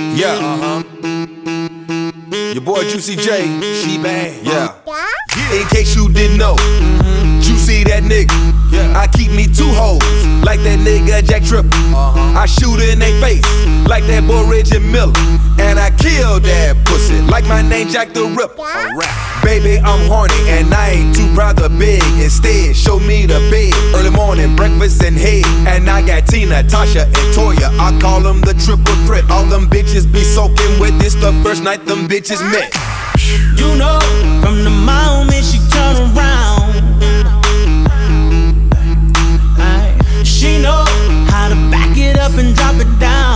Yeah, your boy Juicy J, she bad. Yeah. In case you didn't know, Juicy that nigga. I keep me two hoes, like that nigga Jack Tripper. I shoot in they face, like that boy Reggie Miller. And I kill that pussy, like my name Jack the Ripper. Baby, I'm horny, and I ain't too proud to beg. Instead, show me the bed, early morning, breakfast and head. And I got Tina, Tasha, and Toya, I call them the triple threat. All them bitches be soaking wet, this the first night them bitches met. You know, from the moment she turn around, she know how to back it up and drop it down.